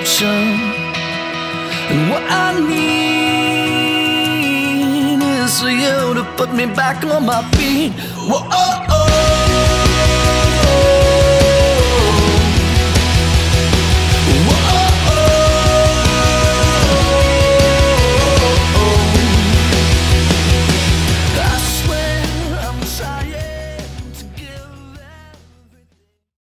option. And what I need is for you to put me back on my feet. Whoa, oh, oh.